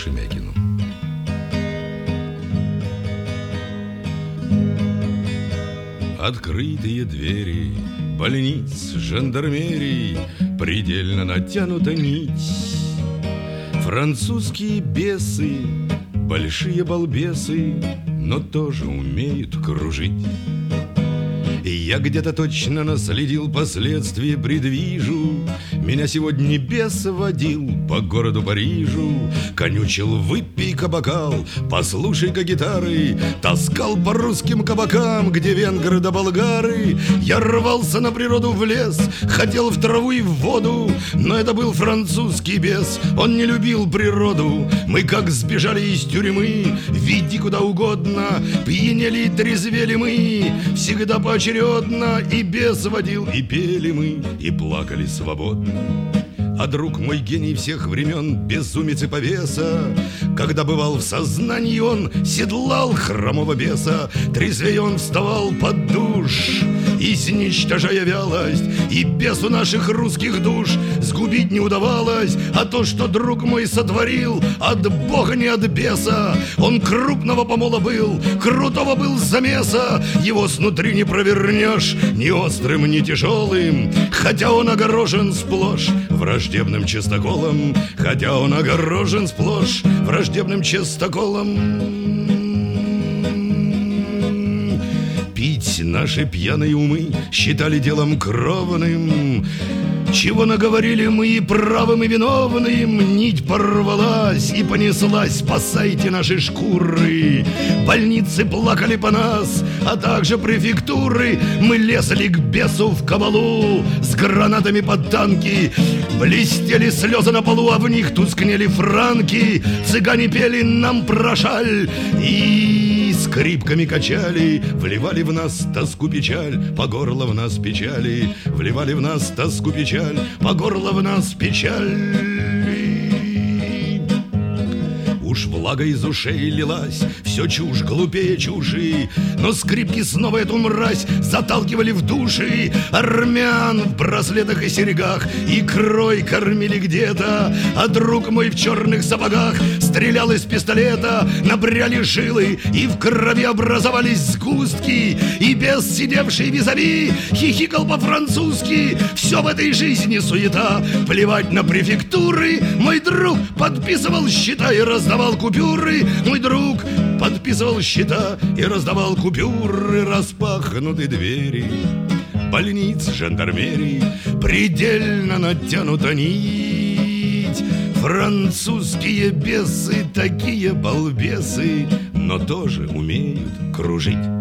Шемякину. Открытые двери больниц, жандармерий, предельно натянута нить. Французские бесы, большие балбесы, но тоже умеют кружить. И я где-то точно наследил последствия, предвижу. Меня сегодня бес водил по городу Парижу. Конючил: выпей-ка бокал, послушай-ка гитары. Таскал по русским кабакам, где венгры да болгары. Я рвался на природу в лес, хотел в траву и в воду. Но это был французский бес, он не любил природу. Мы как сбежали из тюрьмы, веди куда угодно. Пьянели и трезвели мы, всегда поочередно. И бес водил, и пели мы, и плакали свободно. А друг мой гений всех времен, безумец и повеса, когда бывал в сознании, он седлал хромого беса. Трезвее он вставал под душ, изничтожая вялость, и бесу наших русских душ сгубить не удавалось. А то, что друг мой сотворил, от Бога, не от беса. Он крупного помола был, крутого был замеса. Его снутри не провернешь ни острым, ни тяжелым, хотя он огорожен сплошь враждебным чистоколом. Хотя он огорожен сплошь враждебным чистоколом. Пить наши пьяные умы считали делом кровным. Чего наговорили мы и правым, и виновным. Нить порвалась и понеслась: спасайте наши шкуры. Больницы плакали по нас, а также префектуры. Мы лезли к бесу в кабалу с гранатами под танки. Блестели слезы на полу, а в них тускнели франки. Цыгане пели нам про шаль и скрипками качали. Вливали в нас тоску, печаль, по горло в нас печали. Вливали в нас тоску, печаль, по горло в нас печаль. Уж влага из ушей лилась, все чушь глупее чуши. Но скрипки снова эту мразь заталкивали в души. Армян в браслетах и серьгах икрой кормили где-то. А друг мой в черных сапогах стрелял из пистолета. Набряли жилы, и в крови образовались сгустки. И бес, сидевший визави, хихикал по-французски. Все в этой жизни суета, плевать на префектуры. Мой друг подписывал счета и раздавал купюры. Мой друг подписывал счета и раздавал купюры. Распахнуты двери больниц, жандармерий, предельно натянута нить. Французские бесы, такие балбесы, но тоже умеют кружить.